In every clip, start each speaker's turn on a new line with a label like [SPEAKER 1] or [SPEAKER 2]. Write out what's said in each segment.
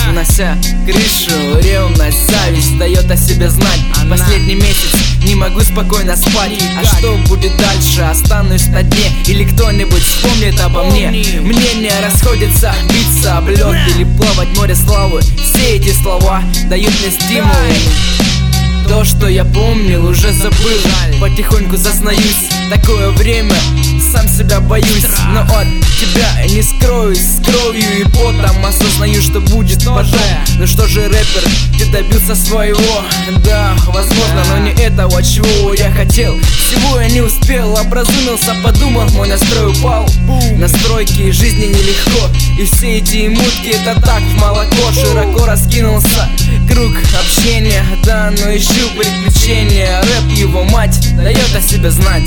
[SPEAKER 1] Снося крышу, ревность, зависть дает о себе знать. Последний месяц не могу спокойно спать. А что будет дальше? Останусь на дне или кто-нибудь вспомнит обо мне? Мнения расходятся, биться об лед или плавать в море славы. Все эти слова дают мне стимул. То, что я помнил, уже забыл. Потихоньку зазнаюсь, такое время, сам себя боюсь. Но от тебя не скроюсь, с кровью и потом осознаю, что будет потом. Ну что же, рэпер, ты добился своего. Да, возможно, но не этого, чего я хотел. Всего я не успел, образумился, подумал, мой настрой упал. Настройки жизни нелегко, и все эти мутки это так в молоко. Широко раскинулся круг общения, да, но ищу приключения. Рэп, его мать, дает о себе знать.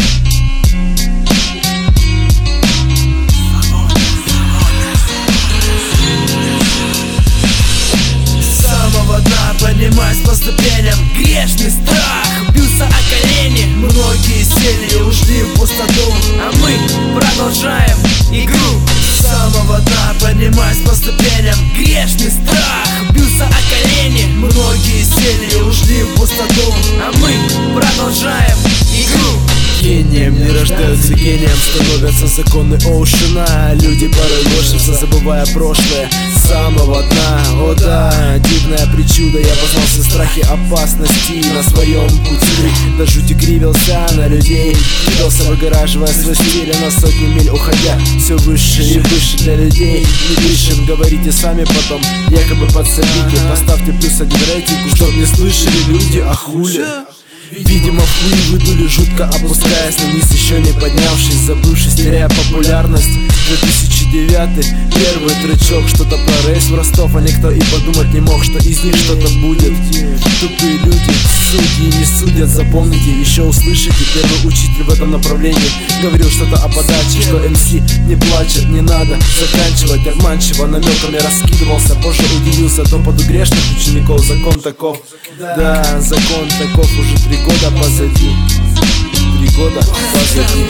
[SPEAKER 2] С самого дна поднимаюсь по ступеням. Грешный страх бился о колени. Многие сели и ушли в пустоту,
[SPEAKER 1] а мы продолжаем игру.
[SPEAKER 2] С самого дна поднимаюсь по ступеням. Грешный страх бился о колени. Многие сели и ушли в пустоту,
[SPEAKER 1] а мы продолжаем игру.
[SPEAKER 2] Гением не рождаются, гением становятся законы Оушена. Люди порой морщатся, забывая прошлое с самого дна. О да, дивная причуда, я познал все страхи опасности на своем пути. До жути кривился на людей, кидался, выгораживая свой стиль, на сотни миль уходя все выше и выше для людей. Не пишем, говорите сами потом, якобы подсобите. Поставьте +1 рейтинг, чтоб не слышали люди, а хули. Видимо, в хуй выдули, жутко опускаясь на низ, еще не поднявшись, забывшись, теряя популярность. 2009, первый тречок, что-то про рейс в Ростов, а никто и подумать не мог, что из них что-то будет. Тупые люди, судьи не судят, запомните, еще услышите. Первый учитель в этом направлении говорил что-то о подаче, что МС не плачет, не надо заканчивать обманчиво, намеками раскидывался. Позже удивился топоту грешных учеников, закон таков. Да, закон таков, уже 3 года позади. 3 года позади.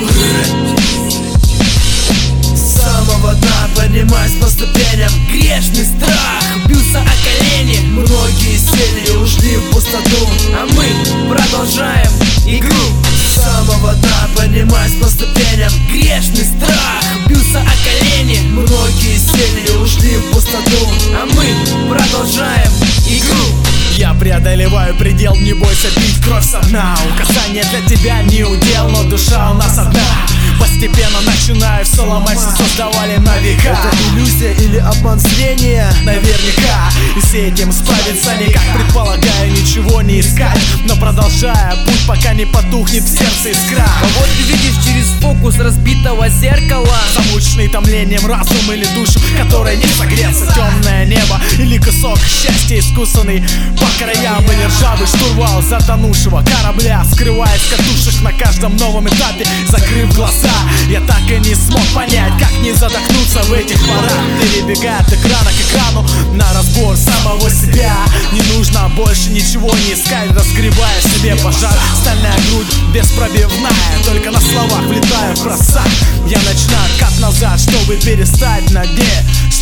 [SPEAKER 2] С самого дна поднимаюсь по ступеням. Грешный страх бился о колени. Многие сели и ушли в пустоту,
[SPEAKER 1] а мы продолжаем игру.
[SPEAKER 2] С самого дна поднимаюсь по ступеням. Грешный страх бился о колени. Многие сели и ушли в пустоту,
[SPEAKER 1] а мы продолжаем игру.
[SPEAKER 3] Я преодолеваю предел, не бойся пить кровь со дна. Указания для тебя не удел, но душа у нас одна. Постепенно начинаю все ломать, что создавали на века.
[SPEAKER 2] Это иллюзия или обман зрения?
[SPEAKER 3] Наверняка. И с этим справиться никак. Предполагаю, ничего не искать, но продолжая путь, пока не потухнет в сердце искра.
[SPEAKER 1] Кого ты видишь через фокус разбитого зеркала?
[SPEAKER 3] Замученный томлением разум или душу, которая не согреется. Темное небо или кусок счастья искусанный по краям, или ржавый штурвал затонувшего корабля. Скрываясь в катушек на каждом новом этапе, закрыв глаза, я так и не смог понять, как не задохнуться в этих порах. Перебегая от экрана к экрану на разбор самого себя. Не нужно больше ничего не искать, разгребая в себе пожар. Стальная грудь беспробивная, только на словах влетаю в просак. Я начинаю откат назад, чтобы перестать на дне.